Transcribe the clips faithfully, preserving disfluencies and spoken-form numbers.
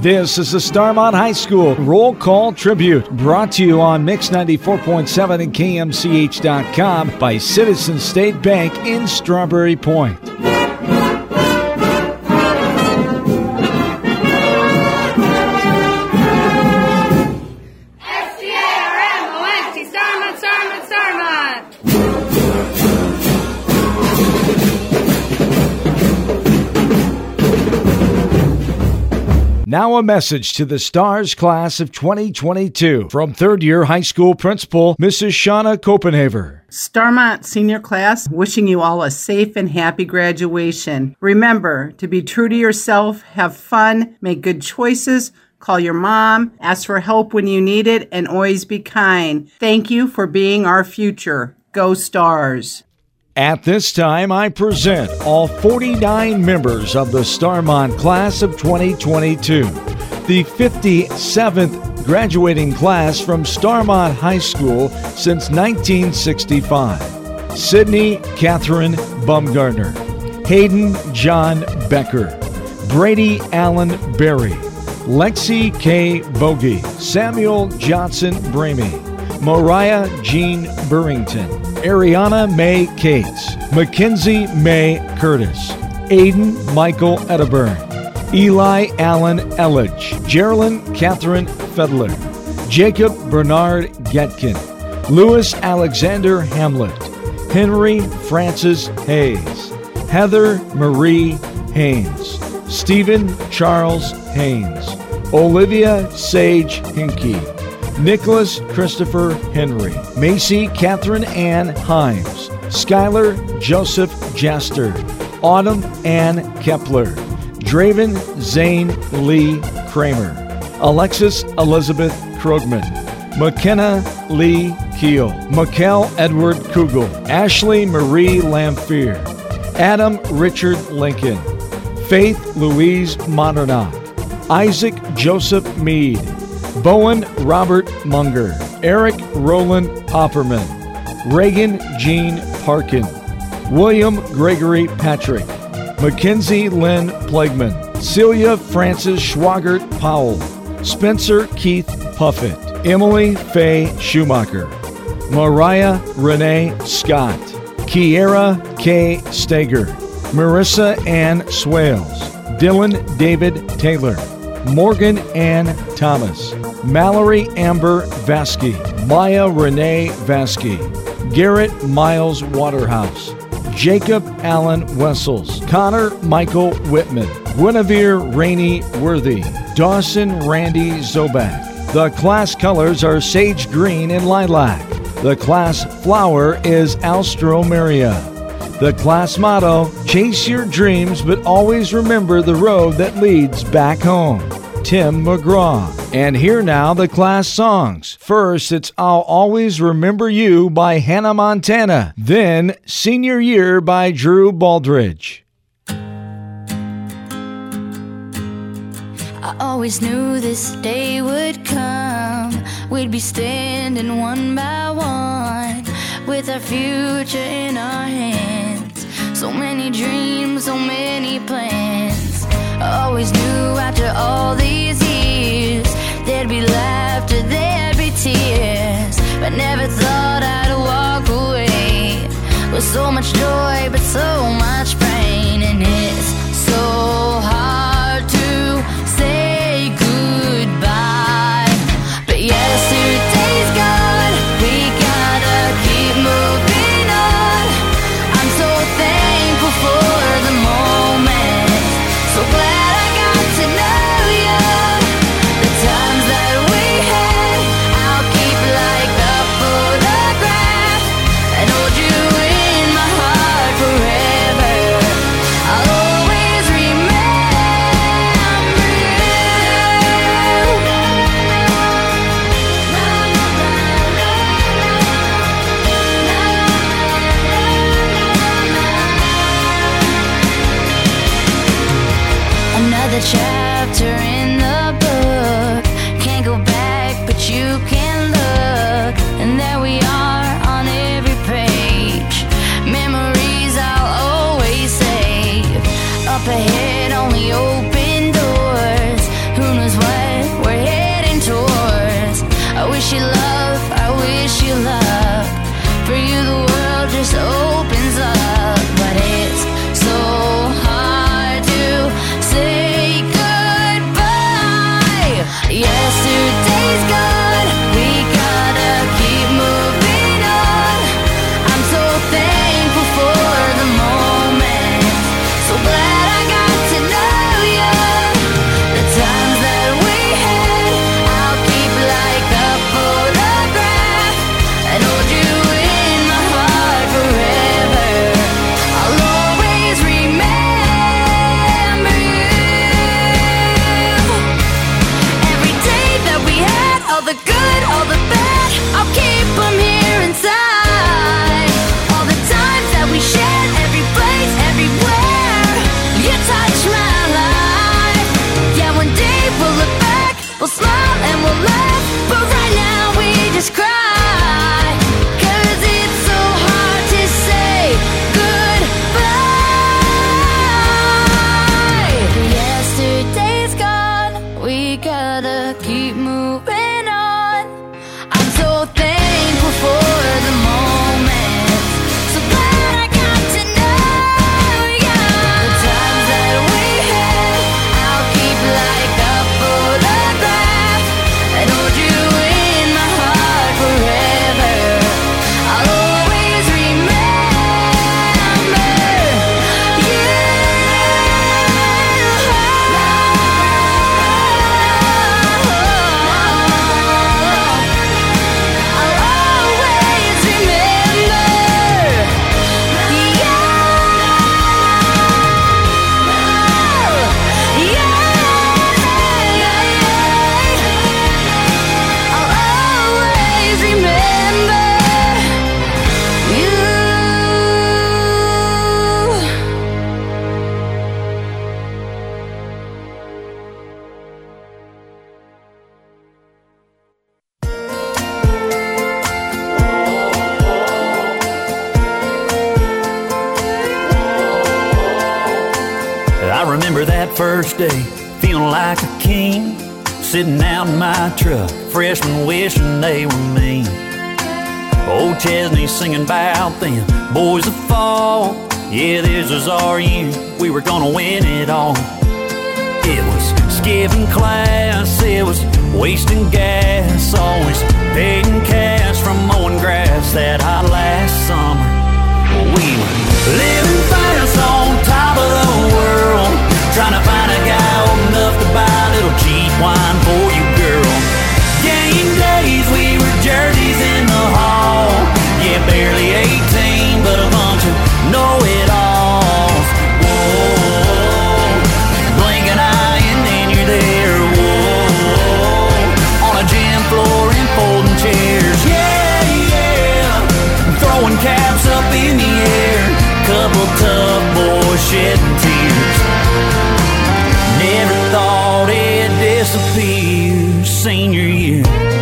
This is the Starmont High School Roll Call Tribute, brought to you on Mix ninety-four point seven and K M C H dot com by Citizens State Bank in Strawberry Point. Now a message to the Stars class of twenty twenty-two from third-year high school principal Missus Shauna Copenhaver. Starmont senior class, wishing you all a safe and happy graduation. Remember to be true to yourself, have fun, make good choices, call your mom, ask for help when you need it, and always be kind. Thank you for being our future. Go Stars! At this time, I present all forty-nine members of the Starmont class of twenty twenty-two, the fifty-seventh graduating class from Starmont High School since nineteen sixty-five. Sydney Catherine Bumgardner, Hayden John Becker, Brady Allen Berry, Lexi K. Bogie, Samuel Johnson Bramey, Mariah Jean Burrington, Ariana May Cates, Mackenzie May Curtis, Aiden Michael Edderburn, Eli Allen Elledge, Geraldine Catherine Fedler, Jacob Bernard Getkin, Louis Alexander Hamlet, Henry Francis Hayes, Heather Marie Haynes, Stephen Charles Haynes, Olivia Sage Hinkey, Nicholas Christopher Henry, Macy Catherine Ann Himes, Skylar Joseph Jaster, Autumn Ann Kepler, Draven Zane Lee Kramer, Alexis Elizabeth Krogman, McKenna Lee Keel, Mikkel Edward Kugel, Ashley Marie Lamphere, Adam Richard Lincoln, Faith Louise Modernock, Isaac Joseph Meade, Bowen Robert Munger, Eric Roland Opperman, Reagan Jean Parkin, William Gregory Patrick, Mackenzie Lynn Plegman, Celia Francis Schwagert Powell, Spencer Keith Puffett, Emily Faye Schumacher, Mariah Renee Scott, Kiera K. Stager, Marissa Ann Swales, Dylan David Taylor, Morgan Ann Thomas, Mallory Amber Vasky, Maya Renee Vasky, Garrett Miles Waterhouse, Jacob Allen Wessels, Connor Michael Whitman, Guinevere Rainey Worthy, Dawson Randy Zobak. The class colors are sage green and lilac. The class flower is Alstroemeria. The class motto, chase your dreams, but always remember the road that leads back home. Tim McGraw. And here now the class songs. First, it's I'll Always Remember You by Hannah Montana. Then, Senior Year by Drew Baldridge. I always knew this day would come. We'd be standing one by one with our future in our hands. So many dreams, so many plans. I always knew after all these years there'd be laughter, there'd be tears, but never thought I'd walk away with so much joy but so much pain. And it's so hard to say goodbye, but yesterday's gone, we gotta keep moving on. I'm so thankful for the moment, so glad I got to know you. The times that we had, I'll keep like the photograph and hold you in my heart forever. I'll always remember you. Another chapter in the book, can't go back but you can look, and there we are on every page, memories I'll always save. Up ahead only open doors, who knows what remember that first day, feeling like a king, sitting out in my truck, freshmen wishing they were me. Old Chesney singing about them boys of fall. Yeah, this was our year, we were gonna win it all. It was skipping class, it was wasting gas, always paid in cash from mowing grass that hot last summer. We were living fast on top of the world, trying to find a guy old enough to buy a little cheap wine for you, girl. Game days, we were jerseys in the hall. Yeah, barely eighteen, but a bunch of know-it-alls. Whoa, blink an eye and then you're there. Whoa, on a gym floor and folding chairs. Yeah, yeah, throwing caps up in the air. Couple tough boys shedding tears. Never thought it'd disappear. Senior year.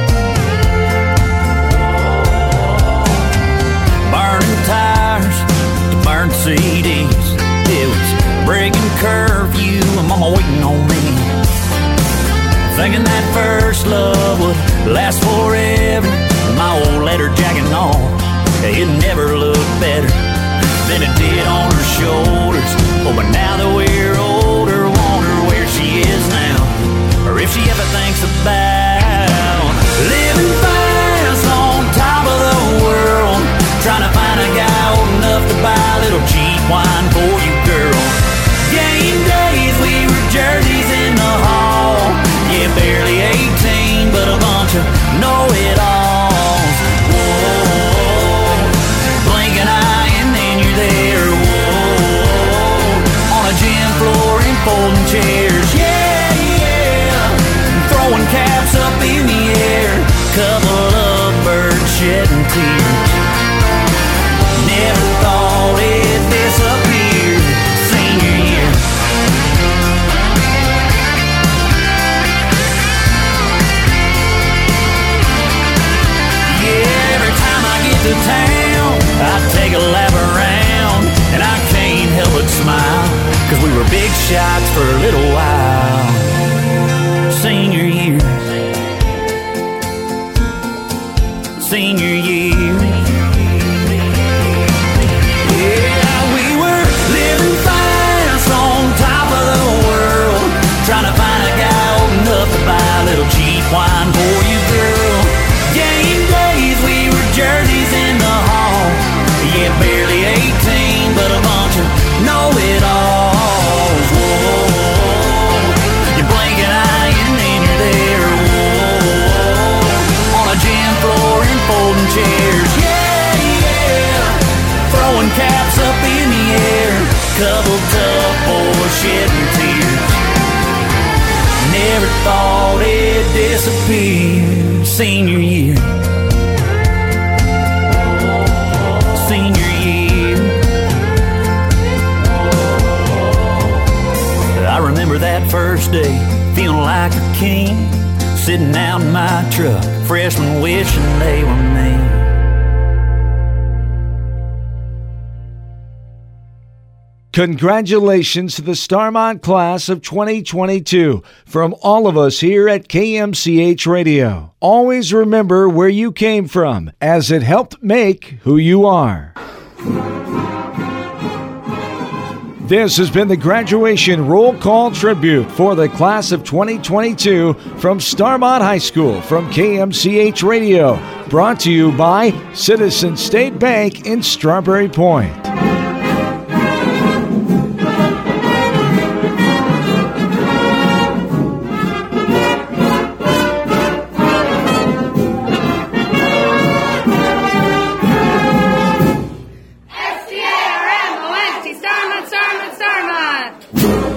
Burning tires to burn C Ds. It was breaking curfew and mama waiting on me. Thinking that first love would last forever. My old leather jacket and all, it never looked better than it did on her shoulders. Oh, but now that we're older, wonder where she is now, or if she ever thinks about living fast on top of the world, trying to find a guy old enough to buy a little cheap wine for you, girl. Game days, we were jerseys in the hall. Yeah, barely eighteen, but a bunch of know-it-alls. Whoa, blink an eye and then you're there. Whoa, on a gym floor and folding chairs. Yeah, yeah, throwing caps up in the air. Couple of birds shedding tears. Never thought it'd disappear. Senior year. Yeah, every time I get to town, I take a lap around, and I can't help but smile, 'cause we were big shots for a little while. Senior year. Senior year. Yeah, we were living fast on top of the world, trying to find a guy old enough to buy a little cheap wine for you, girl. Game days, we were jerseys in the hall. Yeah, barely eighteen, but a bunch of know-it-alls. Whoa, you blink an eye and then you're there. Whoa, on a gym floor and folding chairs. Yeah, yeah, throwing caps up in the air. Couple tough boys shedding tears. Never thought it'd disappear. Senior year. Senior year. I remember that first day, feeling like a king, sitting out in my truck, freshmen wishing they were me. Congratulations to the Starmont class of twenty twenty-two from all of us here at K M C H Radio. Always remember where you came from, as it helped make who you are. This has been the graduation roll call tribute for the class of twenty twenty-two from Starmont High School from K M C H Radio. Brought to you by Citizens State Bank in Strawberry Point. S T A R M O N T, Starmont, Starmont, Starmont!